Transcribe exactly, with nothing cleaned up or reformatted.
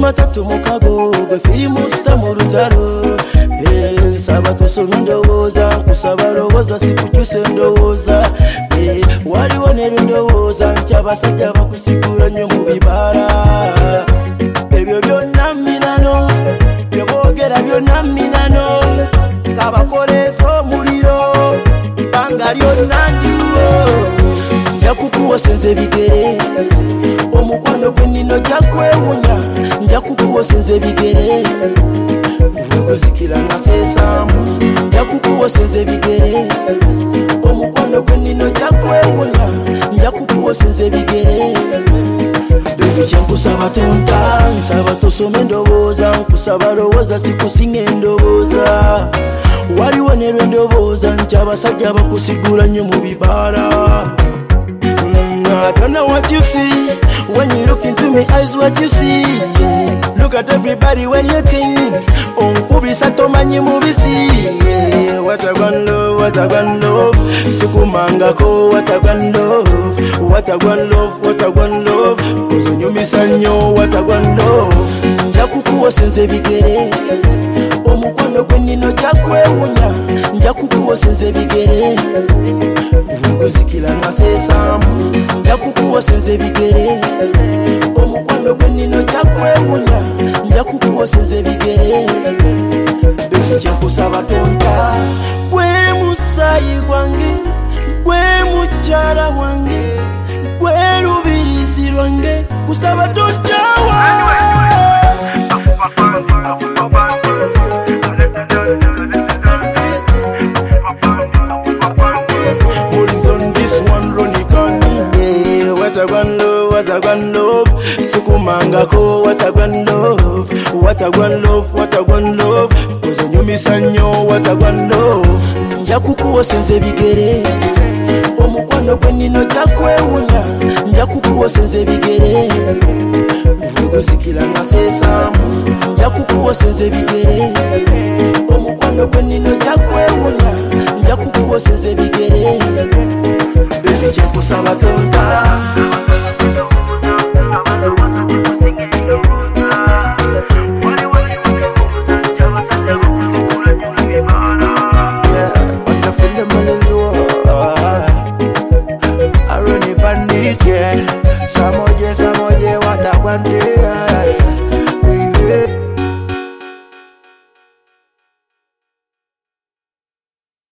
matatu mukago gwe firimu sita mu lutalo. Nsaba tosoma endowooza nkusaba lowooza sikukyusa endowooza. Waliwo ne lundowooza nti abasajja bakusigula nnyo mu bibaala. Ebyo byonna minano bye boogera byonna minano kabakoleesa omuliro banga lyonna ndiwo. Nja kukuwosenza ebigere omukwano gw'ennino gya kwewunya. Nja kukuwosenza ebigere guzikira naseesaamu. Nja kukuwosenza ebigere omukwano gw'ennino gya kwewunya. Nja kukuwosenza ebigere kye nkusaba tonta nsaba tosoma endowooza nkusaba lowooza sikusinga endowooza. Waliwo ne lwendowooza nti abasajja bakusigula nnyo mu bibaala. I don't know what you see when you look into my eyes. What you see? Look at everybody when you think. Onkubisa tomanyi mubisi. What a grand love, what a grand love. Sikumangako, what a grand love. What a grand love, what a grand love. Ozonyumisa nnyo, what a grand love. Nja kukuwosenza ebigere omukwano gw'ennino gya kwewunya. Nja kukuwosenza ebigere guzikira naseesaamu. Nja kukuwosenza ebigere omukwano gw'ennino gya kwewunya. Nja kukuwosenza ebigere kye nkusaba tonta. Gwe musaayi gwange, gwe mukyala wange, gwe lubirizi lwange, kusaba tonjawa. What a grand love, what a grand love. Sikumangako, what a grand love. What a grand love, what a grand love. Ozonyumisa nnyo, what a grand love. Nja kukuwosenza ebigere omukwano gw'ennino gya kwewunya. Nja kukuwosenza ebigere guzikira naseesaamu. Nja kukuwosenza ebigere omukwano gw'ennino gya kwewunya. Nja kukuwosenza ebigere kye nkusaba tonta. Samoje, samoje, watakwante.